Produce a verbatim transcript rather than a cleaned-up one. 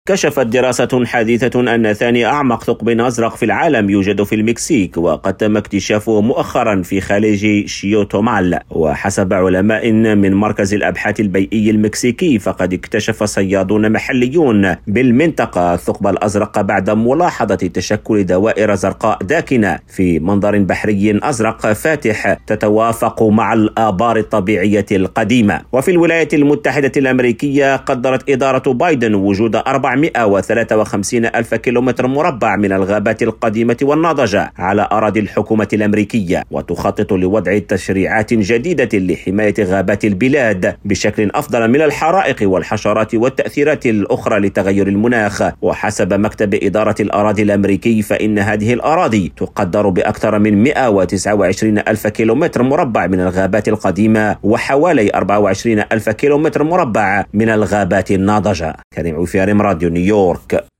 كشفت دراسة حديثة أن ثاني أعمق ثقب أزرق في العالم يوجد في المكسيك، وقد تم اكتشافه مؤخرا في خليج شيوتومال. وحسب علماء من مركز الأبحاث البيئي المكسيكي، فقد اكتشف صيادون محليون بالمنطقة الثقب الأزرق بعد ملاحظة تشكل دوائر زرقاء داكنة في منظر بحري أزرق فاتح تتوافق مع الآبار الطبيعية القديمة. وفي الولايات المتحدة الأمريكية قدرت إدارة بايدن وجود أربعمائة وثلاثة وخمسين ألف كيلومتر مربع من الغابات القديمة والناضجة على أراضي الحكومة الأمريكية، وتخطط لوضع تشريعات جديدة لحماية غابات البلاد بشكل أفضل من الحرائق والحشرات والتأثيرات الأخرى لتغير المناخ. وحسب مكتب إدارة الأراضي الأمريكي، فإن هذه الأراضي تقدر بأكثر من مائة وتسعة وعشرين ألف كيلومتر مربع من الغابات القديمة وحوالي أربعة وعشرين ألف كيلومتر مربع من الغابات الناضجة. كريم عفياري، راديو نيويورك.